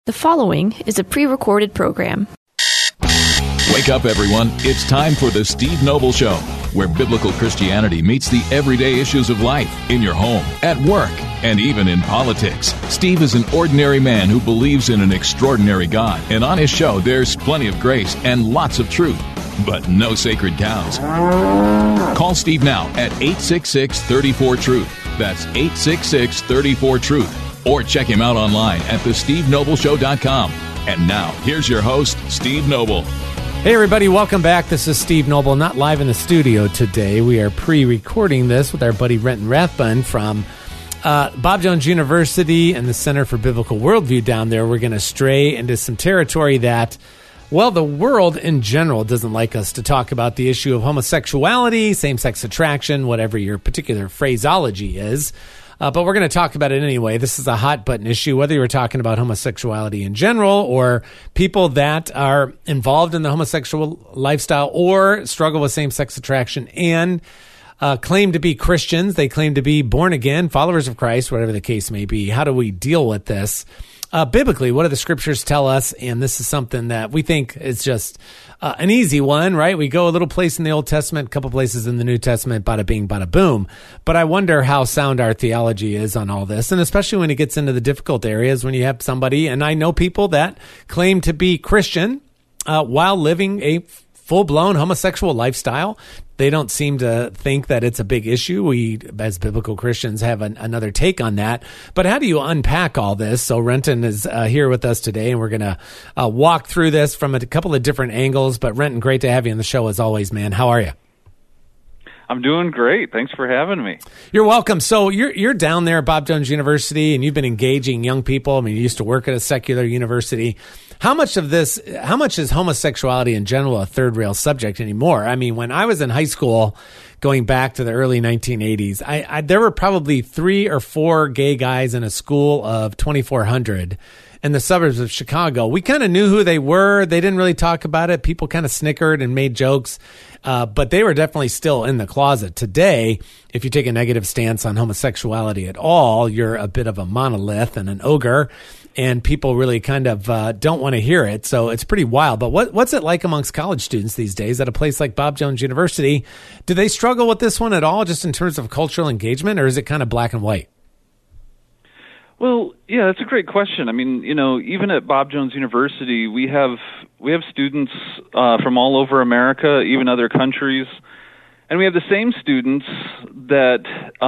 The following is a pre-recorded program. Wake up, everyone. It's time for the Steve Noble Show, where biblical Christianity meets the everyday issues of life in your home, at work, and even in politics. Steve is an ordinary man who believes in an extraordinary God, and on his show, there's plenty of grace and lots of truth, but no sacred cows. Call Steve now at 866-34-TRUTH. That's 866-34-TRUTH. Or check him out online at thestevenobleshow.com. And now, here's your host, Steve Noble. Hey everybody, welcome back. This is Steve Noble, not live in the studio today. We are pre-recording this with our buddy Renton Rathbun from Bob Jones University and the Center for Biblical Worldview down there. We're going to stray into some territory that, well, the world in general doesn't like us to talk about the issue of homosexuality, same-sex attraction, whatever your particular phraseology is. But we're going to talk about it anyway. This is a hot-button issue, whether you're talking about homosexuality in general or people that are involved in the homosexual lifestyle or struggle with same-sex attraction and claim to be Christians. They claim to be born again, followers of Christ, whatever the case may be. How do we deal with this? Biblically, what do the scriptures tell us? And this is something that we think is just an easy one, right? We go a little place in the Old Testament, a couple places in the New Testament, bada bing, bada boom. But I wonder how sound our theology is on all this, and especially when it gets into the difficult areas, when you have somebody, and I know people that claim to be Christian while living a full-blown homosexual lifestyle. They don't seem to think that it's a big issue. We, as biblical Christians, have another take on that. But how do you unpack all this? So Renton is here with us today, and we're going to walk through this from a couple of different angles. But Renton, great to have you on the show as always, man. How are you? I'm doing great. Thanks for having me. You're welcome. So you're down there at Bob Jones University, and you've been engaging young people. I mean, you used to work at a secular university. How much is homosexuality in general a third-rail subject anymore? I mean, when I was in high school, going back to the early 1980s, there were probably 3 or 4 gay guys in a school of 2,400 in the suburbs of Chicago. We kind of knew who they were. They didn't really talk about it. People kind of snickered and made jokes, but they were definitely still in the closet. Today, if you take a negative stance on homosexuality at all, you're a bit of a monolith and an ogre, and people really kind of don't want to hear it. So it's pretty wild. But what's it like amongst college students these days at a place like Bob Jones University? Do they struggle with this one at all, just in terms of cultural engagement, or is it kind of black and white? Well, yeah, that's a great question. I mean, even at Bob Jones University, we have students from all over America, even other countries, and we have the same students that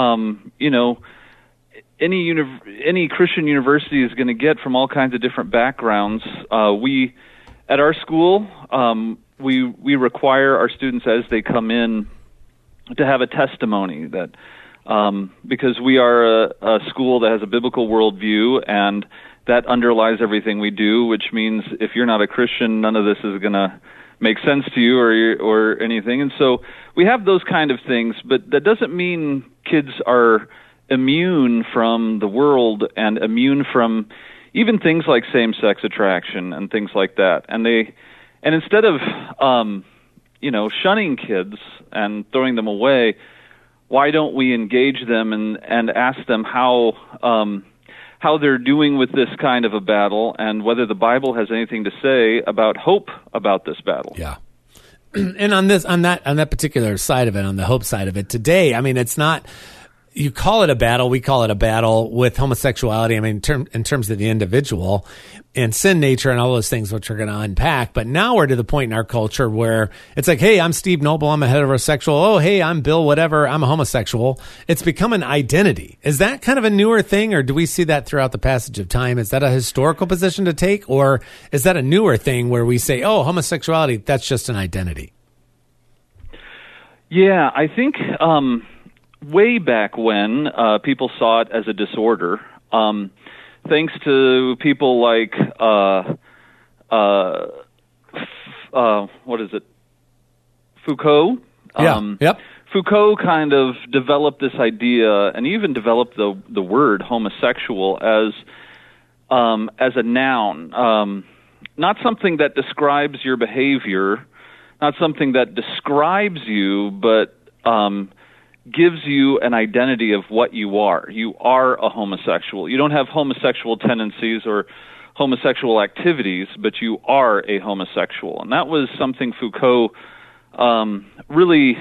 any Christian university is going to get from all kinds of different backgrounds. We at our school, we require our students as they come in to have a testimony that. Because we are a school that has a biblical worldview, and that underlies everything we do, which means if you're not a Christian, none of this is going to make sense to you or anything. And so we have those kind of things, but that doesn't mean kids are immune from the world and immune from even things like same-sex attraction and things like that. And instead of shunning kids and throwing them away, why don't we engage them and ask them how they're doing with this kind of a battle, and whether the Bible has anything to say about hope about this battle? Yeah. And on that particular side of it, on the hope side of it, today, I mean, it's not. You call it a battle. We call it a battle with homosexuality. I mean, in terms of the individual and sin nature and all those things, which we're going to unpack. But now we're to the point in our culture where it's like, hey, I'm Steve Noble. I'm a heterosexual. Oh, hey, I'm Bill whatever. I'm a homosexual. It's become an identity. Is that kind of a newer thing, or do we see that throughout the passage of time? Is that a historical position to take, or is that a newer thing where we say, oh, homosexuality, that's just an identity? Yeah, I think way back when people saw it as a disorder, thanks to people like Foucault. Yep. Foucault kind of developed this idea, and even developed the word homosexual as a noun, not something that describes your behavior, not something that describes you, but gives you an identity of what you are. You are a homosexual. You don't have homosexual tendencies or homosexual activities, but you are a homosexual. And that was something Foucault really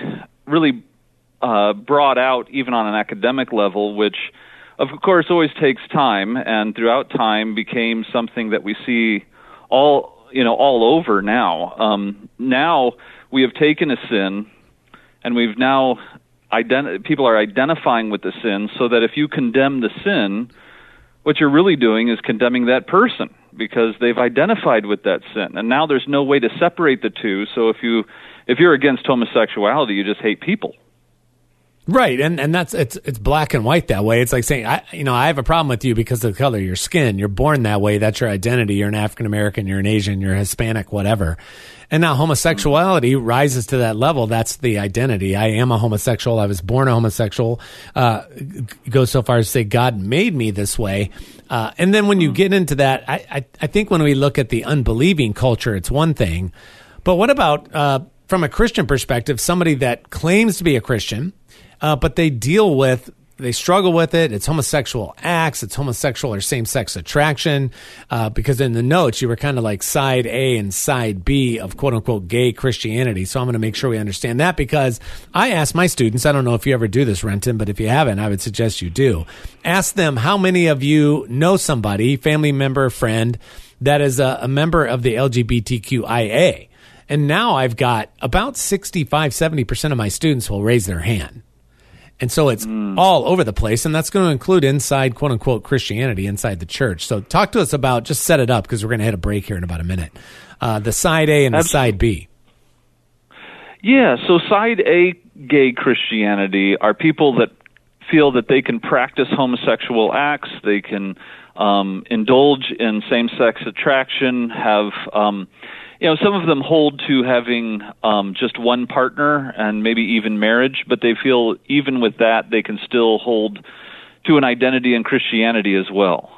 brought out even on an academic level, which of course always takes time, and throughout time became something that we see all over now. Now we have taken a sin, and we've now people are identifying with the sin, so that if you condemn the sin, what you're really doing is condemning that person, because they've identified with that sin, and now there's no way to separate the two. So if you're against homosexuality, you just hate people. Right, and that's it's black and white that way. It's like saying, I have a problem with you because of the color of your skin. You're born that way. That's your identity. You're an African American. You're an Asian. You're Hispanic. Whatever. And now homosexuality rises to that level. That's the identity. I am a homosexual. I was born a homosexual. Goes so far as to say God made me this way. And then when you get into that, I think when we look at the unbelieving culture, it's one thing. But what about from a Christian perspective, somebody that claims to be a Christian, but they struggle with it. It's homosexual acts. It's homosexual or same-sex attraction. Because in the notes, you were kind of like side A and side B of quote-unquote gay Christianity. So I'm going to make sure we understand that, because I ask my students, I don't know if you ever do this, Renton, but if you haven't, I would suggest you do. Ask them, how many of you know somebody, family member, friend, that is a member of the LGBTQIA? And now I've got about 65-70% of my students will raise their hand. And so it's all over the place, and that's going to include inside, quote-unquote, Christianity, inside the church. So talk to us about, just set it up, because we're going to hit a break here in about a minute, the side A and the side B. Yeah, so side A gay Christianity are people that feel that they can practice homosexual acts, they can indulge in same-sex attraction, have... some of them hold to having just one partner and maybe even marriage, but they feel even with that they can still hold to an identity in Christianity as well.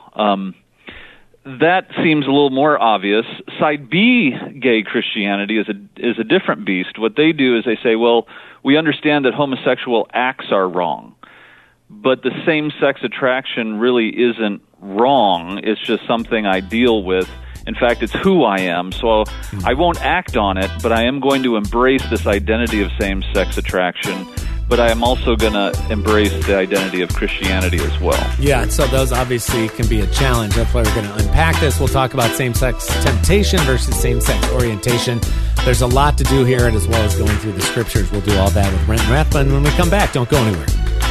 That seems a little more obvious. Side B gay Christianity is a different beast. What they do is they say, well, we understand that homosexual acts are wrong, but the same-sex attraction really isn't wrong. It's just something I deal with. In fact, it's who I am, so I won't act on it, but I am going to embrace this identity of same-sex attraction, but I am also going to embrace the identity of Christianity as well. Yeah, so those obviously can be a challenge. That's why we're going to unpack this. We'll talk about same-sex temptation versus same-sex orientation. There's a lot to do here, and as well as going through the scriptures. We'll do all that with Renton Rathbun when we come back. Don't go anywhere.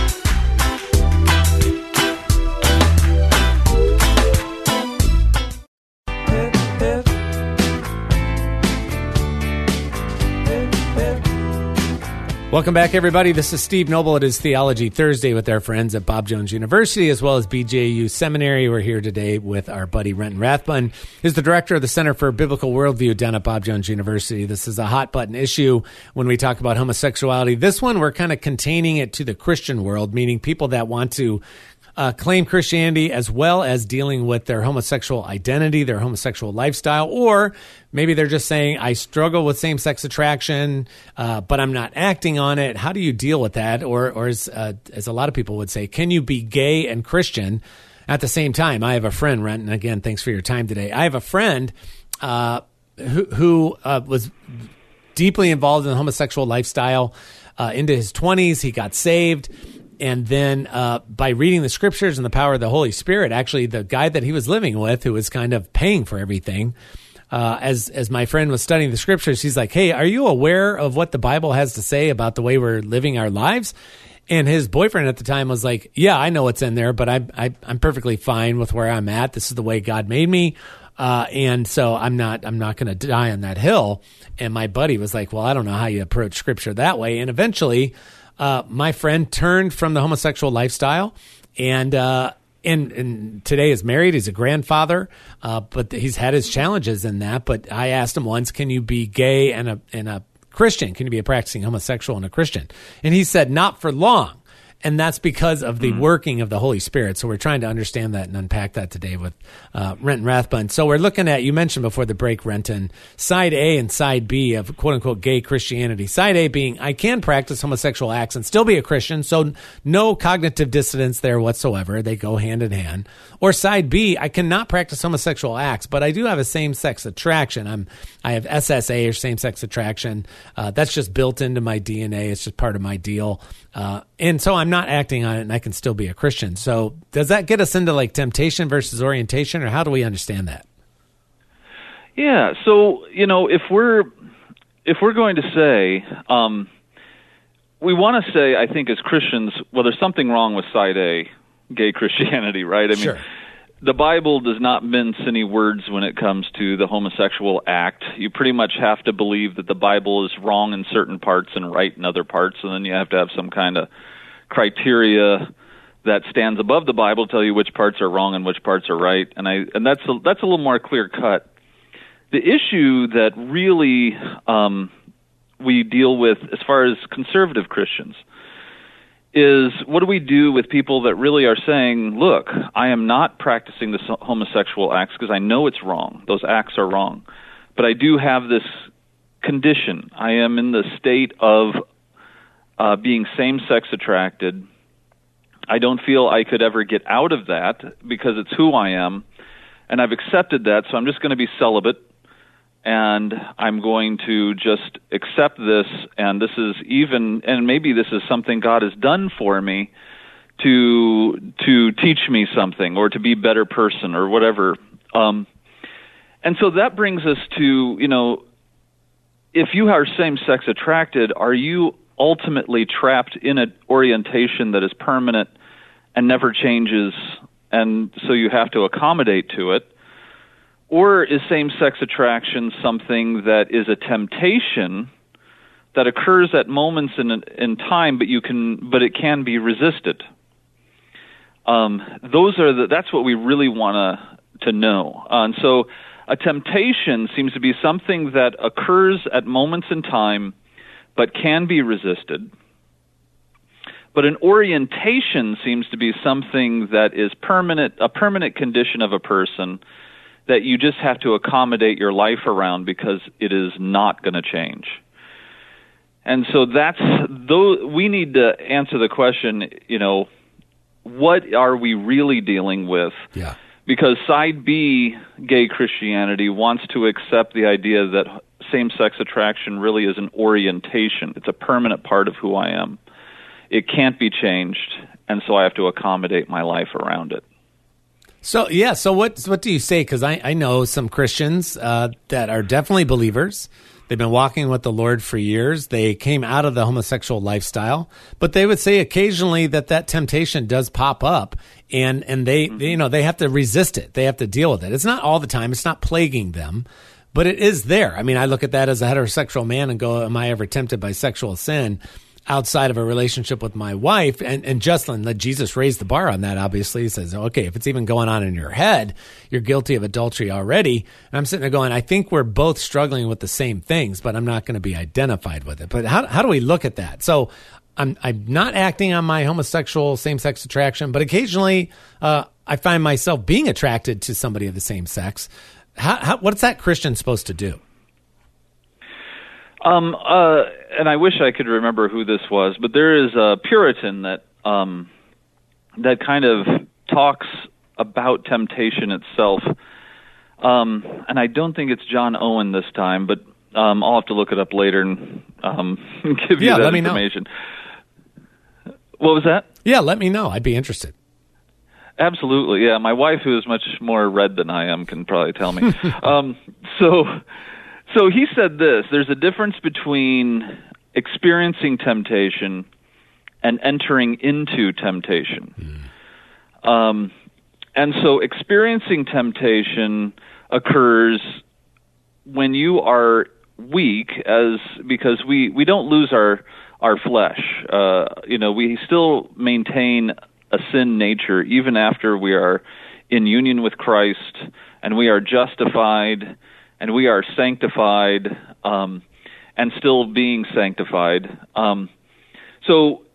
Welcome back, everybody. This is Steve Noble. It is Theology Thursday with our friends at Bob Jones University as well as BJU Seminary. We're here today with our buddy Renton Rathbun, who's the director of the Center for Biblical Worldview down at Bob Jones University. This is a hot-button issue when we talk about homosexuality. This one, we're kind of containing it to the Christian world, meaning people that want to claim Christianity as well as dealing with their homosexual identity, their homosexual lifestyle, or maybe they're just saying, I struggle with same-sex attraction, but I'm not acting on it. How do you deal with that? Or as a lot of people would say, can you be gay and Christian at the same time? I have a friend, Renton, again, thanks for your time today. I have a friend who was deeply involved in the homosexual lifestyle into his 20s. He got saved. And then by reading the scriptures and the power of the Holy Spirit, actually the guy that he was living with, who was kind of paying for everything, as my friend was studying the scriptures, he's like, hey, are you aware of what the Bible has to say about the way we're living our lives? And his boyfriend at the time was like, yeah, I know what's in there, but I'm perfectly fine with where I'm at. This is the way God made me. And so I'm not going to die on that hill. And my buddy was like, well, I don't know how you approach scripture that way. And eventually, my friend turned from the homosexual lifestyle and today is married. He's a grandfather, but he's had his challenges in that. But I asked him once, can you be gay and a Christian? Can you be a practicing homosexual and a Christian? And he said, not for long. And that's because of the working of the Holy Spirit. So we're trying to understand that and unpack that today with Renton Rathbun. So we're looking at, you mentioned before the break, Renton, side A and side B of quote-unquote gay Christianity. Side A being, I can practice homosexual acts and still be a Christian, so no cognitive dissonance there whatsoever. They go hand in hand. Or side B, I cannot practice homosexual acts, but I do have a same-sex attraction. I have SSA, or same-sex attraction. That's just built into my DNA. It's just part of my deal. And so I'm not acting on it, and I can still be a Christian. So does that get us into like temptation versus orientation, or how do we understand that? Yeah. So, if we're going to say, we want to say, I think as Christians, well, there's something wrong with side A, gay Christianity, right? I mean, sure. The Bible does not mince any words when it comes to the homosexual act. You pretty much have to believe that the Bible is wrong in certain parts and right in other parts, and then you have to have some kind of criteria that stands above the Bible to tell you which parts are wrong and which parts are right. And that's a little more clear cut. The issue that really we deal with as far as conservative Christians is, what do we do with people that really are saying, look, I am not practicing this homosexual acts because I know it's wrong. Those acts are wrong. But I do have this condition. I am in the state of being same-sex attracted. I don't feel I could ever get out of that because it's who I am, and I've accepted that, so I'm just going to be celibate, and I'm going to just accept this, and maybe this is something God has done for me to teach me something or to be a better person or whatever. And so that brings us to, if you are same-sex attracted, are you ultimately trapped in an orientation that is permanent and never changes, and so you have to accommodate to it? Or is same-sex attraction something that is a temptation that occurs at moments in time, but it can be resisted? That's what we really want to know. And so a temptation seems to be something that occurs at moments in time, but can be resisted. But an orientation seems to be something that is a permanent condition of a person that you just have to accommodate your life around because it is not going to change. And so we need to answer the question, what are we really dealing with? Yeah. Because side B, gay Christianity, wants to accept the idea that same-sex attraction really is an orientation. It's a permanent part of who I am. It can't be changed, and so I have to accommodate my life around it. So what do you say? Because I know some Christians that are definitely believers. They've been walking with the Lord for years. They came out of the homosexual lifestyle, but they would say occasionally that temptation does pop up, and they have to resist it. They have to deal with it. It's not all the time. It's not plaguing them, but it is there. I mean, I look at that as a heterosexual man and go, am I ever tempted by sexual sin outside of a relationship with my wife? And Justin, Jesus raised the bar on that, obviously. He says, okay, if it's even going on in your head, you're guilty of adultery already. And I'm sitting there going, I think we're both struggling with the same things, but I'm not going to be identified with it. But how do we look at that? So I'm not acting on my homosexual same-sex attraction, but occasionally I find myself being attracted to somebody of the same sex. What's that Christian supposed to do? And I wish I could remember who this was, but there is a Puritan that kind of talks about temptation itself. And I don't think it's John Owen this time, but I'll have to look it up later and give you that information. What was that? Yeah, let me know. I'd be interested. Absolutely, yeah. My wife, who is much more read than I am, can probably tell me. So he said this: there's a difference between experiencing temptation and entering into temptation. And so experiencing temptation occurs when you are weak, because we don't lose our flesh. We still maintain a sin nature even after we are in union with Christ, and we are justified, and we are sanctified, and still being sanctified. So,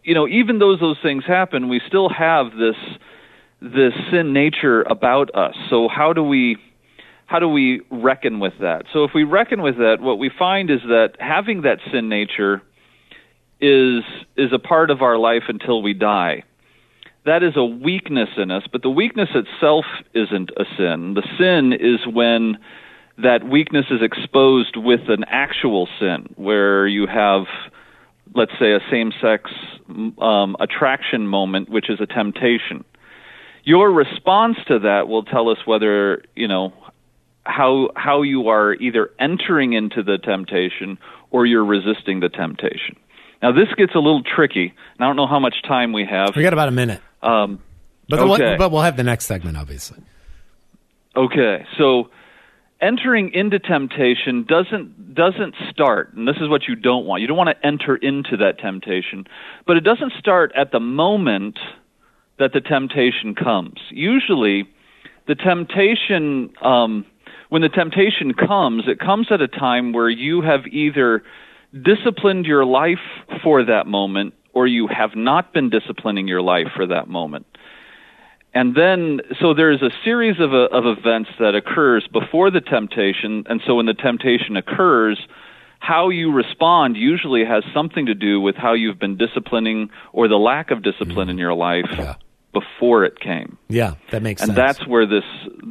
even though those things happen, we still have this sin nature about us. So how do we reckon with that? So if we reckon with that, what we find is that having that sin nature is a part of our life until we die. That is a weakness in us, but the weakness itself isn't a sin. The sin is when that weakness is exposed with an actual sin, where you have, let's say, a same-sex attraction moment, which is a temptation. Your response to that will tell us whether, how you are either entering into the temptation or you're resisting the temptation. Now, this gets a little tricky, and I don't know how much time we have. We got about a minute. Okay. But we'll have the next segment, obviously. Okay, so entering into temptation doesn't start, and this is what you don't want. You don't want to enter into that temptation, but it doesn't start at the moment that the temptation comes. Usually, the temptation, when the temptation comes, it comes at a time where you have either disciplined your life for that moment, or you have not been disciplining your life for that moment. And then, so there's a series of events that occurs before the temptation, and so when the temptation occurs, how you respond usually has something to do with how you've been disciplining or the lack of discipline in your life before it came. Yeah, that makes sense. And that's where this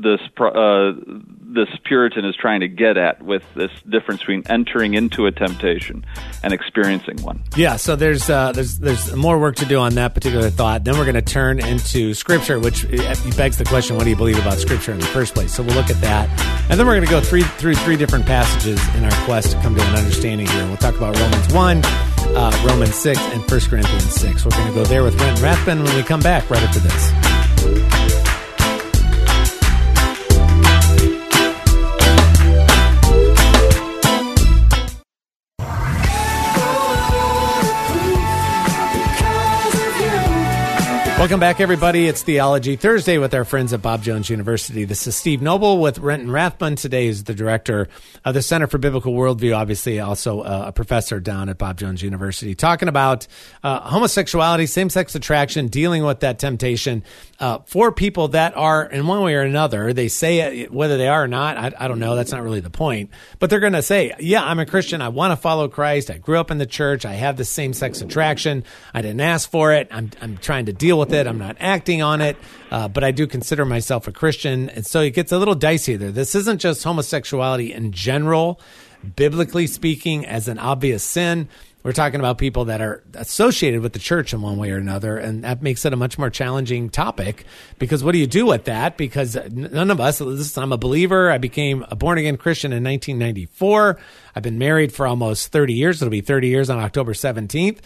Puritan is trying to get at with this difference between entering into a temptation and experiencing one. Yeah, so there's more work to do on that particular thought. Then we're going to turn into Scripture, which begs the question, what do you believe about Scripture in the first place? So we'll look at that. And then we're going to go through three different passages in our quest to come to an understanding here. We'll talk about Romans 1, Romans 6, and 1 Corinthians 6. We're going to go there with Renton Rathbun when we come back right after this. Welcome back, everybody. It's Theology Thursday with our friends at Bob Jones University. This is Steve Noble with Renton Rathbun. Today is the director of the Center for Biblical Worldview, obviously also a professor down at Bob Jones University, talking about homosexuality, same-sex attraction, dealing with that temptation for people that are, in one way or another, they say it, whether they are or not, I don't know. That's not really the point. But they're going to say, yeah, I'm a Christian. I want to follow Christ. I grew up in the church. I have this same-sex attraction. I didn't ask for it. I'm trying to deal with it. I'm not acting on it, but I do consider myself a Christian. And so it gets a little dicey there. This isn't just homosexuality in general, biblically speaking, as an obvious sin. We're talking about people that are associated with the church in one way or another, and that makes it a much more challenging topic, because what do you do with that? Because none of us, listen, I'm a believer. I became a born-again Christian in 1994. I've been married for almost 30 years. It'll be 30 years on October 17th.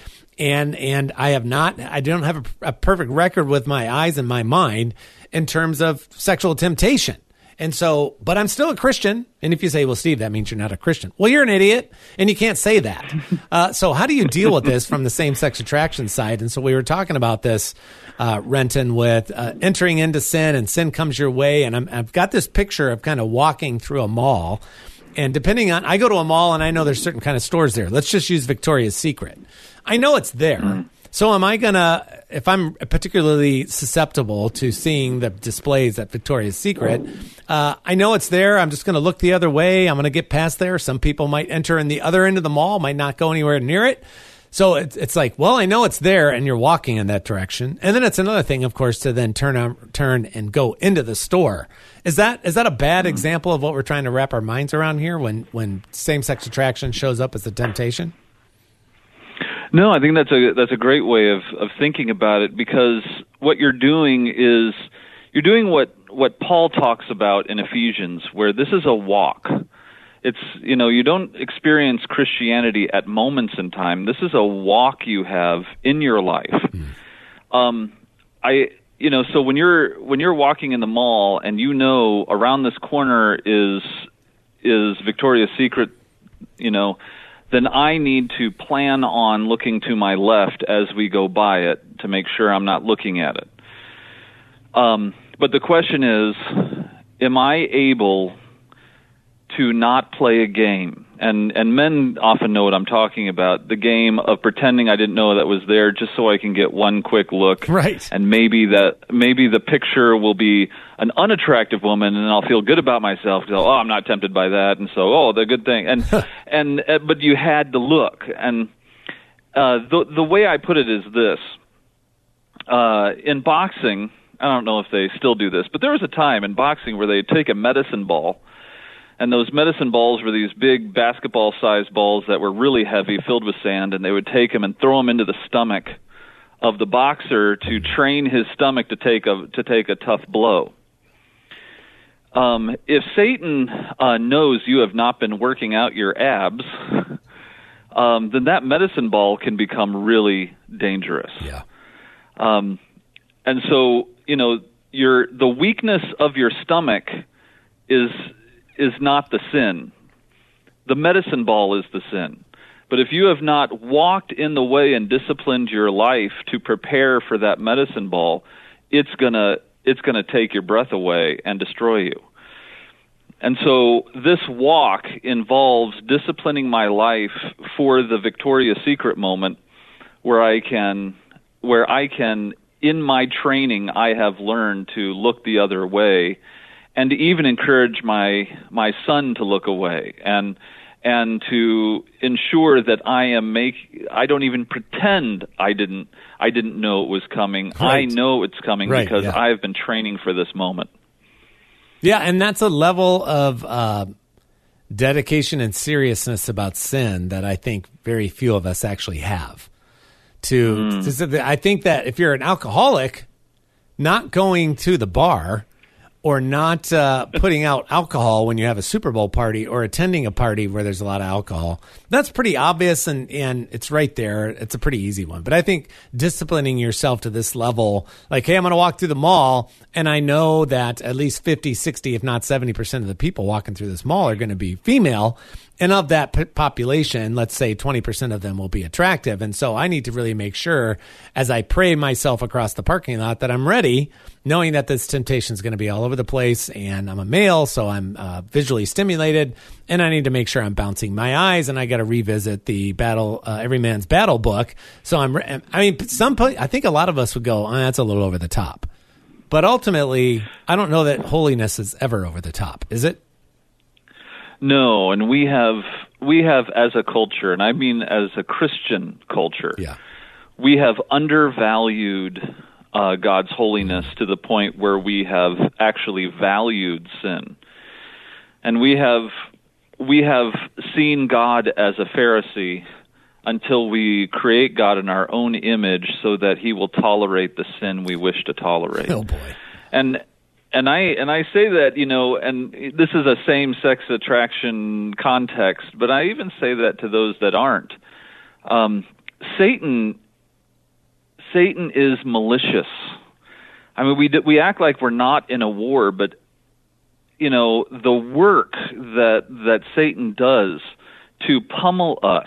And I don't have a perfect record with my eyes and my mind in terms of sexual temptation. And so, but I'm still a Christian. And if you say, well, Steve, that means you're not a Christian. Well, you're an idiot, and you can't say that. So how do you deal with this from the same-sex attraction side? And so we were talking about this, Renton, with entering into sin, and sin comes your way. And I've got this picture of kind of walking through a mall. And depending on, I go to a mall, and I know there's certain kind of stores there. Let's just use Victoria's Secret. I know it's there. So am I going to, if I'm particularly susceptible to seeing the displays at Victoria's Secret, I know it's there. I'm just going to look the other way. I'm going to get past there. Some people might enter in the other end of the mall, might not go anywhere near it. So it's like, well, I know it's there, and you're walking in that direction. And then it's another thing, of course, to then turn and go into the store. Is that a bad example of what we're trying to wrap our minds around here when same-sex attraction shows up as a temptation? No, I think that's a great way of thinking about it, because what you're doing is you're doing what Paul talks about in Ephesians, where this is a walk. It's, you don't experience Christianity at moments in time. This is a walk you have in your life. So when you're walking in the mall and around this corner is Victoria's Secret, then I need to plan on looking to my left as we go by it to make sure I'm not looking at it. But the question is, am I able to not play a game? And men often know what I'm talking about, the game of pretending I didn't know that was there just so I can get one quick look. Right. And maybe the picture will be an unattractive woman, and I'll feel good about myself. So, I'm not tempted by that, and so, the good thing. And but you had to look. And the way I put it is this. In boxing, I don't know if they still do this, but there was a time in boxing where they'd take a medicine ball, and those medicine balls were these big basketball-sized balls that were really heavy, filled with sand, and they would take them and throw them into the stomach of the boxer to train his stomach to take a tough blow. If Satan knows you have not been working out your abs, then that medicine ball can become really dangerous. Yeah. And so, the weakness of your stomach is not the sin. The medicine ball is the sin. But if you have not walked in the way and disciplined your life to prepare for that medicine ball, it's gonna take your breath away and destroy you. And so this walk involves disciplining my life for the Victoria's Secret moment where I can, in my training, I have learned to look the other way, and to even encourage my son to look away, and to ensure that I don't even pretend I didn't know it was coming. Right. I know it's coming because yeah. I've been training for this moment. Yeah, and that's a level of dedication and seriousness about sin that I think very few of us actually have. I think that if you're an alcoholic, not going to the bar or not putting out alcohol when you have a Super Bowl party or attending a party where there's a lot of alcohol, that's pretty obvious and it's right there. It's a pretty easy one. But I think disciplining yourself to this level, like, hey, I'm going to walk through the mall, and I know that at least 50, 60, if not 70% of the people walking through this mall are going to be female. And of that population, let's say 20% of them will be attractive. And so I need to really make sure as I pray myself across the parking lot that I'm ready, knowing that this temptation is going to be all over the place, and I'm a male, so I'm visually stimulated, and I need to make sure I'm bouncing my eyes, and I got to revisit the Every Man's Battle book. So I think a lot of us would go, that's a little over the top. But ultimately, I don't know that holiness is ever over the top, is it? No, and we have as a culture, and I mean as a Christian culture, we have undervalued God's holiness to the point where we have actually valued sin. And we have seen God as a Pharisee until we create God in our own image so that he will tolerate the sin we wish to tolerate. Oh boy. And I say that, and this is a same-sex attraction context, but I even say that to those that aren't. Satan is malicious. I mean, we act like we're not in a war, but the work that Satan does to pummel us,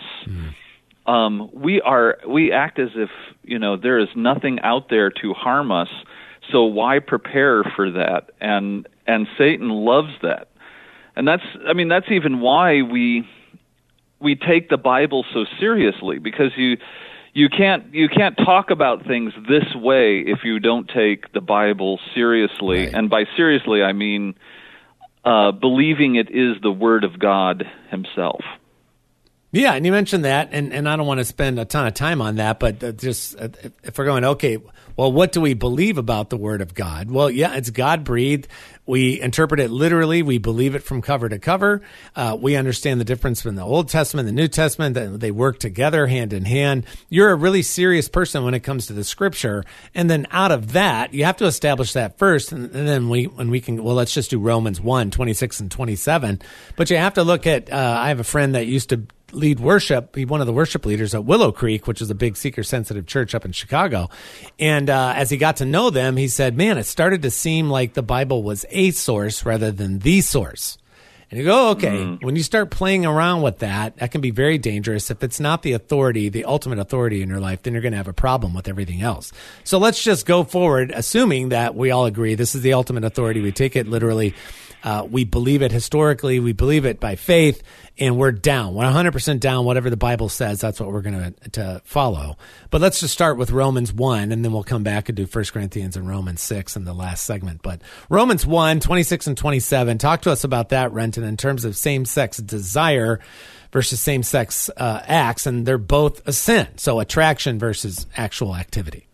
we act as if there is nothing out there to harm us. So why prepare for that? And Satan loves that. And that's even why we take the Bible so seriously, because you can't talk about things this way if you don't take the Bible seriously. Right. And by seriously, I mean believing it is the Word of God himself. Yeah, and you mentioned that, and I don't want to spend a ton of time on that, but just if we're going, okay, well, what do we believe about the Word of God? Well, yeah, it's God-breathed. We interpret it literally. We believe it from cover to cover. We understand the difference between the Old Testament and the New Testament, that they work together hand in hand. You're a really serious person when it comes to the Scripture, and then out of that, you have to establish that first, and then let's just do Romans 1, 26 and 27. But you have to look at, I have a friend that used to lead worship. He's one of the worship leaders at Willow Creek, which is a big seeker-sensitive church up in Chicago. And as he got to know them, he said, man, it started to seem like the Bible was a source rather than the source. And you go, okay, when you start playing around with that can be very dangerous. If it's not the authority, the ultimate authority in your life, then you're going to have a problem with everything else. So let's just go forward, assuming that we all agree this is the ultimate authority. We take it literally. We believe it historically. We believe it by faith, and we're down. We're 100% down. Whatever the Bible says, that's what we're going to follow. But let's just start with Romans 1, and then we'll come back and do 1 Corinthians and Romans 6 in the last segment. But Romans 1, 26 and 27, talk to us about that, Renton, in terms of same-sex desire versus same-sex acts, and they're both a sin. So attraction versus actual activity.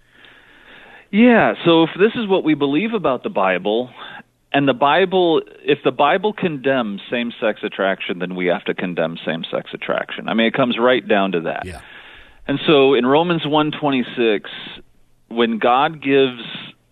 Yeah, so if this is what we believe about the Bible, and if the Bible condemns same-sex attraction, then we have to condemn same-sex attraction. I mean, it comes right down to that. Yeah. And so in Romans 1:26, when God gives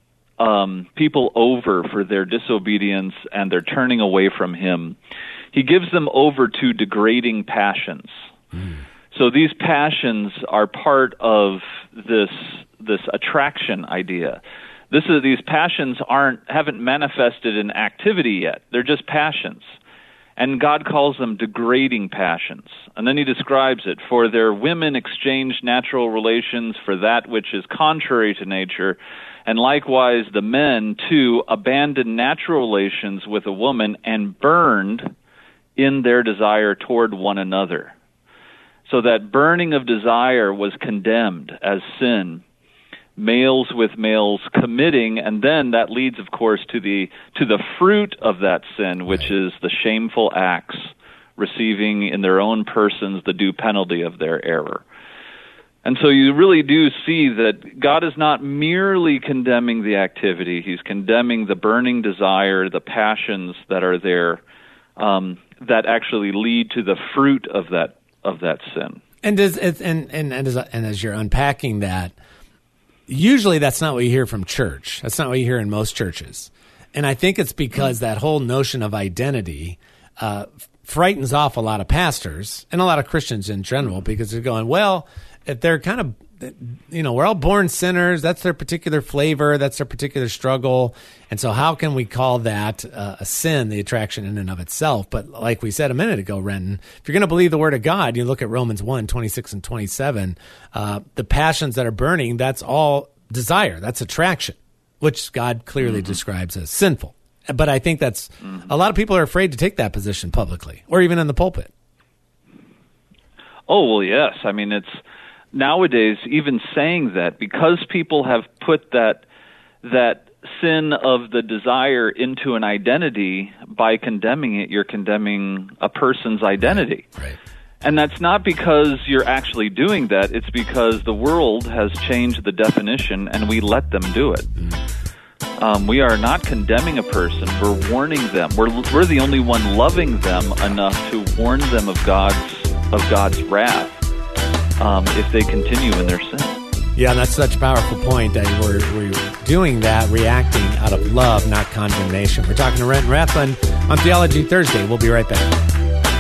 people over for their disobedience and their turning away from Him, He gives them over to degrading passions. So these passions are part of this attraction idea. These passions haven't manifested in activity yet. They're just passions. And God calls them degrading passions. And then He describes it. For their women exchange natural relations for that which is contrary to nature, and likewise the men, too, abandoned natural relations with a woman and burned in their desire toward one another. So that burning of desire was condemned as sin, males with males committing, and then that leads, of course, to the fruit of that sin, which is the shameful acts, receiving in their own persons the due penalty of their error. And so you really do see that God is not merely condemning the activity, He's condemning the burning desire, the passions that are there, that actually lead to the fruit of that sin. And as you're unpacking that, usually that's not what you hear from church. That's not what you hear in most churches. And I think it's because that whole notion of identity frightens off a lot of pastors and a lot of Christians in general, because they're going, well, if they're kind of, we're all born sinners. That's their particular flavor. That's their particular struggle. And so how can we call that a sin, the attraction in and of itself? But like we said a minute ago, Renton, if you're going to believe the Word of God, you look at Romans 1, 26 and 27, the passions that are burning, that's all desire. That's attraction, which God clearly describes as sinful. But I think that's a lot of people are afraid to take that position publicly or even in the pulpit. Oh, well, yes. I mean, it's nowadays even saying that, because people have put that sin of the desire into an identity, by condemning it, you're condemning a person's identity. Right. And that's not because you're actually doing that. It's because the world has changed the definition and we let them do it. We are not condemning a person. We're warning them. We're the only one loving them enough to warn them of God's wrath if they continue in their sin. Yeah, that's such a powerful point, that we're doing that, reacting out of love, not condemnation. We're talking to Renton Rathbun on Theology Thursday. We'll be right back.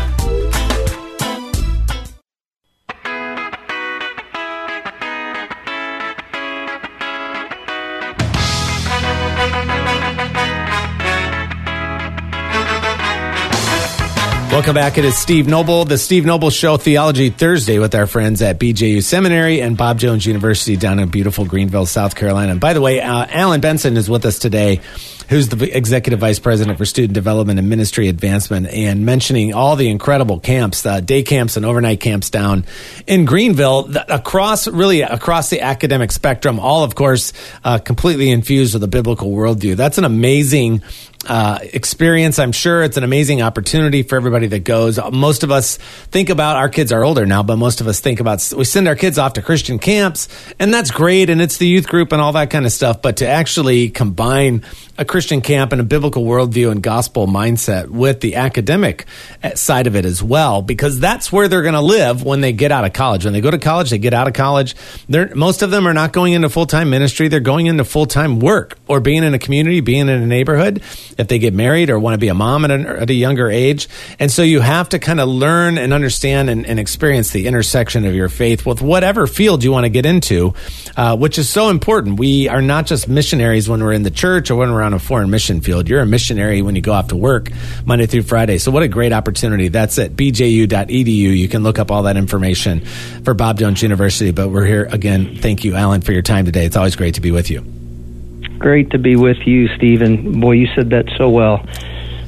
Welcome back. It is Steve Noble, the Steve Noble Show, Theology Thursday, with our friends at BJU Seminary and Bob Jones University down in beautiful Greenville, South Carolina. And by the way, Alan Benson is with us today, who's the Executive Vice President for Student Development and Ministry Advancement, and mentioning all the incredible camps, day camps and overnight camps down in Greenville, across the academic spectrum, all, of course, completely infused with a biblical worldview. That's an amazing experience. I'm sure it's an amazing opportunity for everybody that goes. Most of us think about, our kids are older now, but most of us think about, we send our kids off to Christian camps, and that's great, and it's the youth group and all that kind of stuff, but to actually combine a Christian camp and a biblical worldview and gospel mindset with the academic side of it as well, because that's where they're going to live when they get out of college. When they go to college, they get out of college. Most of them are not going into full-time ministry. They're going into full-time work or being in a community, being in a neighborhood, if they get married or want to be a mom at a younger age. And so you have to kind of learn and understand and experience the intersection of your faith with whatever field you want to get into, which is so important. We are not just missionaries when we're in the church or when we're on a foreign mission field. You're a missionary when you go off to work Monday through Friday. So what a great opportunity. That's at bju.edu. You can look up all that information for Bob Jones University. But we're here again. Thank you, Alan, for your time today. It's always great to be with you. Great to be with you, Stephen. Boy, you said that so well.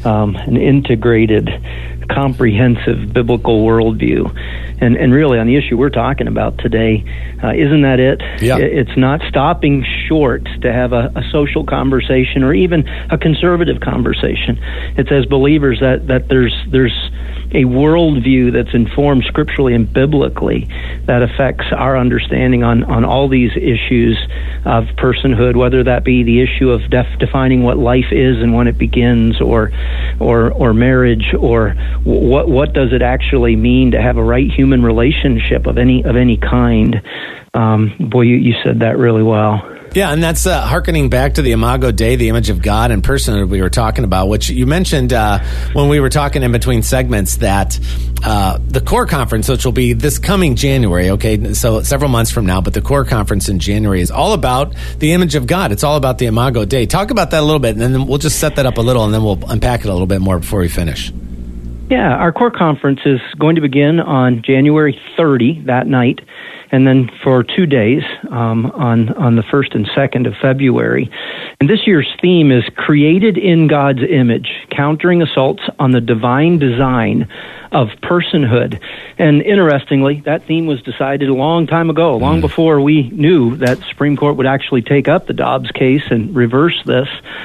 an integrated, comprehensive biblical worldview. And really, on the issue we're talking about today, isn't that it? Yeah. It's not stopping short to have a social conversation or even a conservative conversation. It's as believers that there's a worldview that's informed scripturally and biblically that affects our understanding on all these issues of personhood, whether that be the issue of defining what life is and when it begins, or marriage, or what does it actually mean to have a right human relationship of any kind. Boy, you said that really well. Yeah, and that's hearkening back to the Imago Dei, the image of God and personhood we were talking about, which you mentioned when we were talking in between segments, that the core conference, which will be this coming January, okay, so several months from now, but the core conference in January is all about the image of God. It's all about the Imago Dei. Talk about that a little bit, and then we'll just set that up a little, and then we'll unpack it a little bit more before we finish. Yeah, our core conference is going to begin on January 30, that night, and then for 2 days on the 1st and 2nd of February. And this year's theme is Created in God's Image, Countering Assaults on the Divine Design of Personhood. And interestingly, that theme was decided a long time ago, long before we knew that the Supreme Court would actually take up the Dobbs case and reverse this.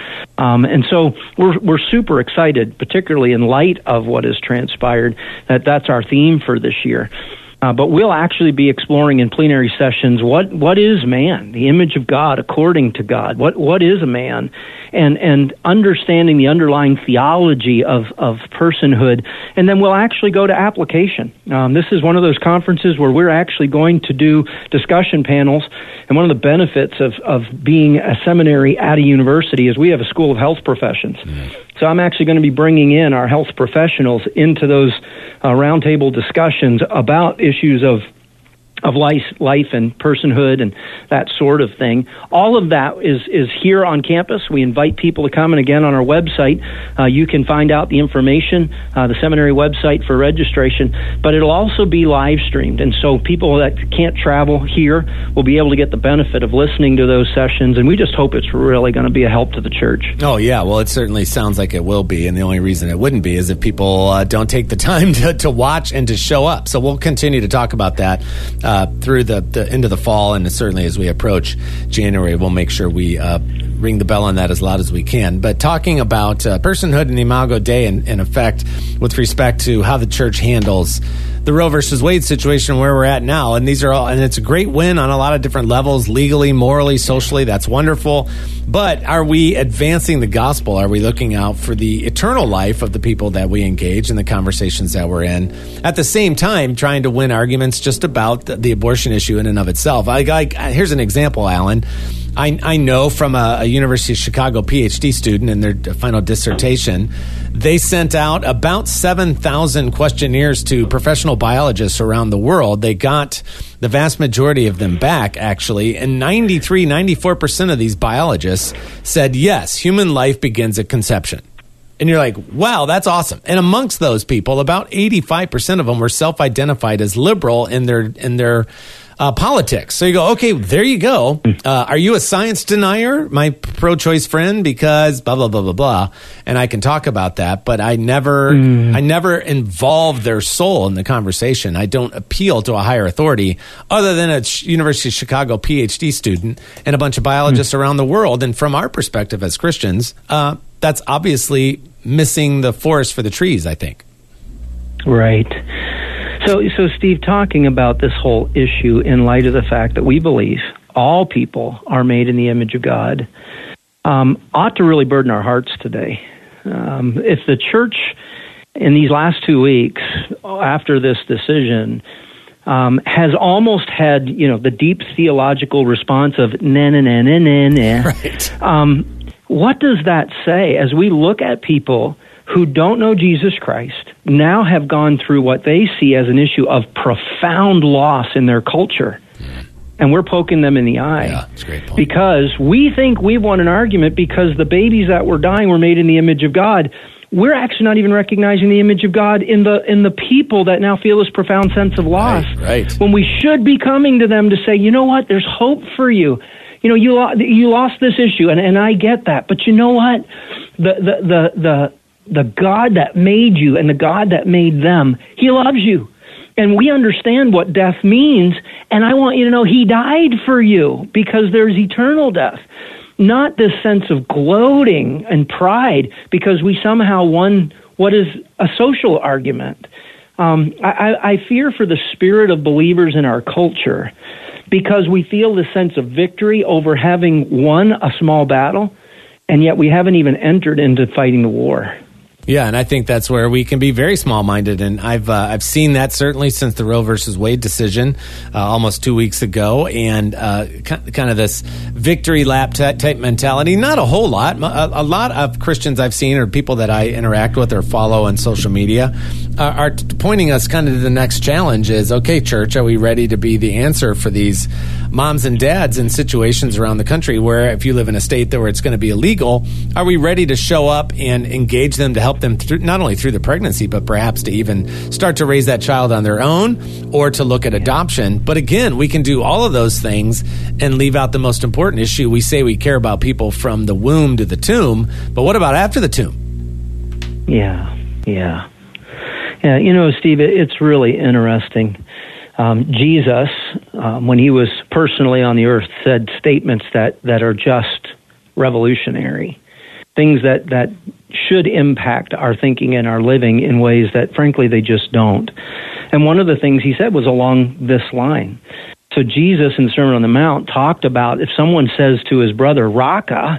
And so we're super excited, particularly in light of what has transpired, that's our theme for this year. But we'll actually be exploring in plenary sessions what is man, the image of God according to God. What is a man, and understanding the underlying theology of personhood. And then we'll actually go to application. This is one of those conferences where we're actually going to do discussion panels. And one of the benefits of being a seminary at a university is we have a school of health professions. So I'm actually going to be bringing in our health professionals into those roundtable discussions about issues of life and personhood and that sort of thing. All of that is here on campus. We invite people to come, and again, on our website, you can find out the information, the seminary website for registration, but it'll also be live streamed, and so people that can't travel here will be able to get the benefit of listening to those sessions, and we just hope it's really going to be a help to the church. Oh, yeah. Well, it certainly sounds like it will be, and the only reason it wouldn't be is if people don't take the time to watch and to show up. So we'll continue to talk about that through the into the fall, and certainly as we approach January, we'll make sure we ring the bell on that as loud as we can. But talking about personhood and the Imago Dei in effect with respect to how the church handles the Roe versus Wade situation where we're at now, and these are all, and it's a great win on a lot of different levels, legally, morally, socially. That's wonderful. But are we advancing the gospel? Are we looking out for the eternal life of the people that we engage in the conversations that we're in? At the same time, trying to win arguments just about the abortion issue in and of itself. Here's an example, Alan. I know from a University of Chicago PhD student in their final dissertation, they sent out about 7,000 questionnaires to professional biologists around the world. They got the vast majority of them back, actually, and 94% of these biologists said, yes, human life begins at conception. And you're like, wow, that's awesome. And amongst those people, about 85% of them were self-identified as liberal in their politics. So you go, okay, there you go. Are you a science denier, my pro-choice friend? Because blah, blah, blah, blah, blah. And I can talk about that, but I never involve their soul in the conversation. I don't appeal to a higher authority other than a University of Chicago PhD student and a bunch of biologists around the world. And from our perspective as Christians, that's obviously missing the forest for the trees, I think. Right. So Steve, talking about this whole issue in light of the fact that we believe all people are made in the image of God, ought to really burden our hearts today. If the church in these last 2 weeks after this decision has almost had, the deep theological response of nah, nah, nah, nah, nah, nah. Right. What does that say as we look at people who don't know Jesus Christ, now have gone through what they see as an issue of profound loss in their culture, and we're poking them in the eye? Yeah, that's a great point. Because we think we've won an argument because the babies that were dying were made in the image of God. We're actually not even recognizing the image of God in the people that now feel this profound sense of loss. Right. When we should be coming to them to say, you know what, there's hope for you. You lost this issue, and I get that. But you know what? The the God that made you and the God that made them, he loves you. And we understand what death means, and I want you to know he died for you because there's eternal death. Not this sense of gloating and pride because we somehow won what is a social argument. I fear for the spirit of believers in our culture because we feel this sense of victory over having won a small battle, and yet we haven't even entered into fighting the war. Yeah, and I think that's where we can be very small-minded, and I've seen that certainly since the Roe versus Wade decision almost 2 weeks ago, and kind of this victory lap type mentality. Not a whole lot. A lot of Christians I've seen, or people that I interact with or follow on social media, are pointing us kind of to the next challenge is, okay, church, are we ready to be the answer for these moms and dads in situations around the country where if you live in a state where it's going to be illegal, are we ready to show up and engage them to help them through, not only through the pregnancy, but perhaps to even start to raise that child on their own or to look at adoption? But again, we can do all of those things and leave out the most important issue. We say we care about people from the womb to the tomb, but what about after the tomb? Yeah. You know, Steve, it's really interesting. Jesus, when he was personally on the earth, said statements that are just revolutionary, things that should impact our thinking and our living in ways that, frankly, they just don't. And one of the things he said was along this line. So Jesus, in the Sermon on the Mount, talked about if someone says to his brother, Raka,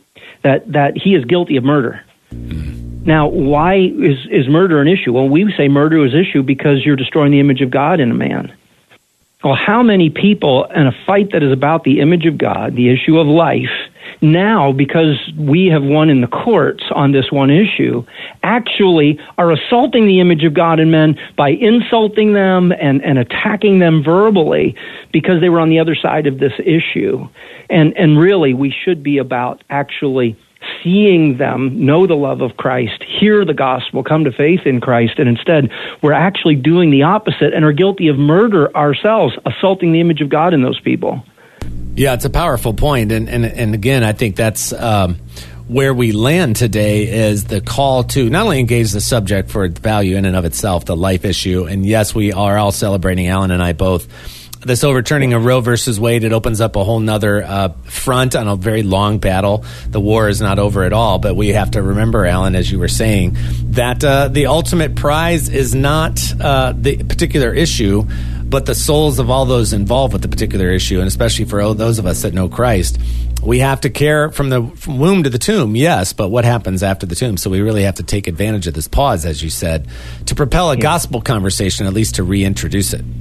that he is guilty of murder. Now, why is murder an issue? Well, we say murder is an issue because you're destroying the image of God in a man. Well, how many people in a fight that is about the image of God, the issue of life, now, because we have won in the courts on this one issue, actually are assaulting the image of God in men by insulting them and attacking them verbally because they were on the other side of this issue. And really, we should be about actually seeing them know the love of Christ, hear the gospel, come to faith in Christ, and instead we're actually doing the opposite and are guilty of murder ourselves, assaulting the image of God in those people. Yeah, it's a powerful point. And again, I think that's where we land today is the call to not only engage the subject for its value in and of itself, the life issue. And yes, we are all celebrating, Alan and I both, this overturning of Roe versus Wade. It opens up a whole nother front on a very long battle. The war is not over at all, but we have to remember, Alan, as you were saying, that the ultimate prize is not the particular issue, but the souls of all those involved with the particular issue, and especially for those of us that know Christ. We have to care from the womb to the tomb, yes, but what happens after the tomb? So we really have to take advantage of this pause, as you said, to propel a gospel conversation, at least to reintroduce it.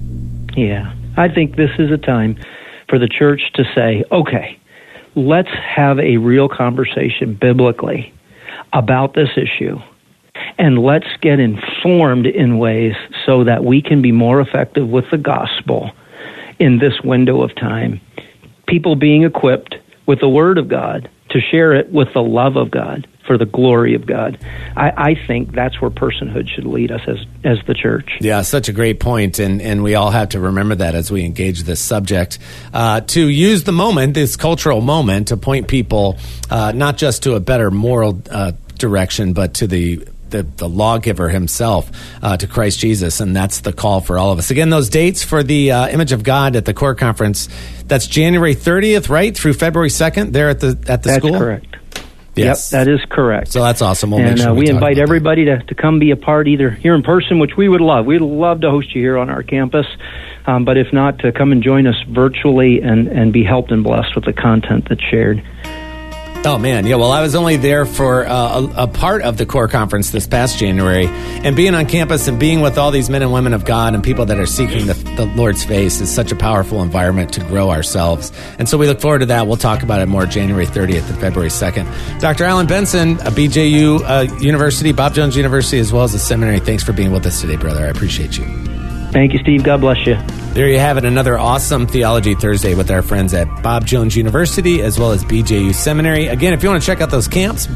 Yeah, I think this is a time for the church to say, okay, let's have a real conversation biblically about this issue, and let's get informed in ways so that we can be more effective with the gospel in this window of time. People being equipped with the Word of God to share it with the love of God for the glory of God. I think that's where personhood should lead us as the church. Yeah, such a great point, and we all have to remember that as we engage this subject, to use the moment, this cultural moment, to point people not just to a better moral direction, but to the lawgiver himself, to Christ Jesus, and that's the call for all of us. Again, those dates for the Image of God at the Core Conference, that's January 30th, right, through February 2nd there at the school? That's correct. Yes. Yep, that is correct. So that's awesome. We'll make sure we invite everybody to come be a part, either here in person, which we would love. We'd love to host you here on our campus, but if not, to come and join us virtually and be helped and blessed with the content that's shared. Oh, man. Yeah, well, I was only there for a part of the Core Conference this past January, and being on campus and being with all these men and women of God and people that are seeking the Lord's face is such a powerful environment to grow ourselves. And so we look forward to that. We'll talk about it more January 30th and February 2nd. Dr. Alan Benson, BJU University, Bob Jones University, as well as the seminary, thanks for being with us today, brother. I appreciate you. Thank you, Steve. God bless you. There you have it, another awesome Theology Thursday with our friends at Bob Jones University as well as BJU Seminary. Again, if you want to check out those camps,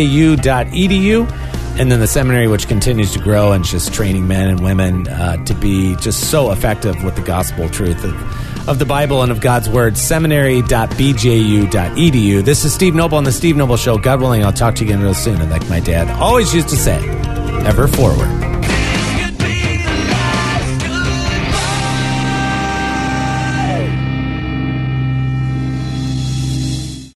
bju.edu, and then the seminary, which continues to grow and just training men and women to be just so effective with the gospel truth of the Bible and of God's Word, seminary.bju.edu. This is Steve Noble on The Steve Noble Show. God willing, I'll talk to you again real soon. And like my dad always used to say, ever forward.